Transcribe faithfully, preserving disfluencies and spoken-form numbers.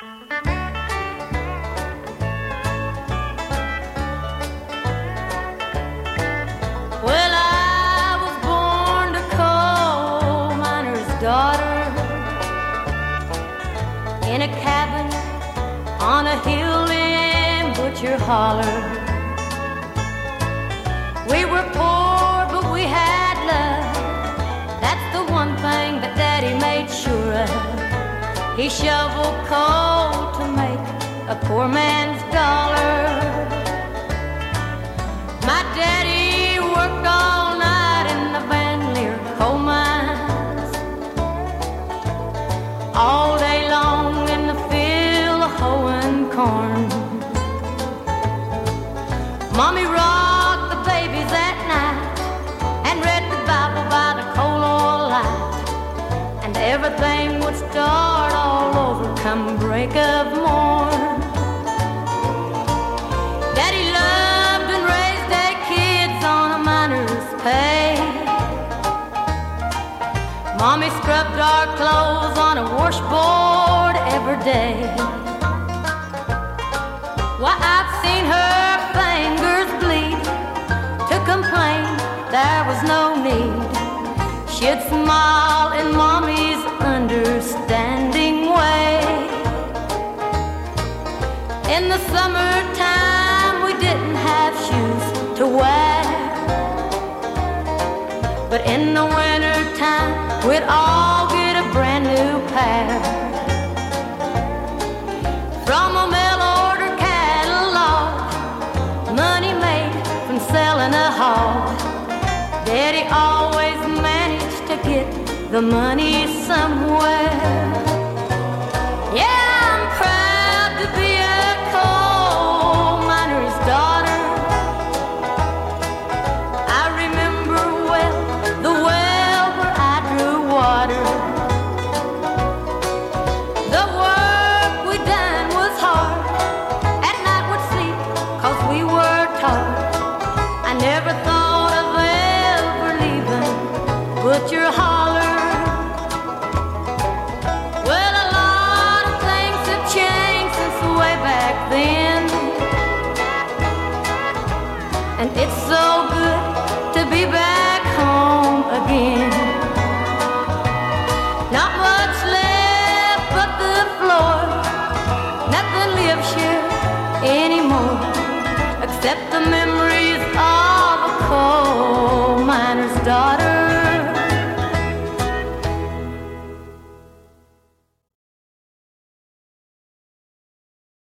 Well, I was born a coal miner's daughter in a cabin on a hill in Butcher Holler. We were poor, but we had love. That's the one thing that Daddy made sure of. He shoveled coal to make a poor man's dollar. My daddy worked all night in the Van Leer coal mines, all day long in the field hoeing corn. Mommy rocked the babies at night and read the Bible by the coal oil light, and everything would start all over come break of morn. Daddy loved and raised their kids on a miner's pay. Mommy scrubbed our clothes on a washboard every day. Why, I've seen her fingers bleed to complain there was no need. She'd smile in Mommy's understanding way. In the summertime we didn't have shoes to wear, but in the wintertime we'd all get a brand new pair. From a mail order catalog, money made from selling a hog, Daddy always managed to get the money somewhere. Yeah, I'm proud to be a coal miner's daughter. I remember well the well where I drew water. The work we done was hard. At night we'd sleep 'cause we were taught. I never thought of ever leaving Butcher Holler. Well, a lot of things have changed since way back then, and it's so good to be back home again. Not much left but the floor. Nothing lives here anymore except the memory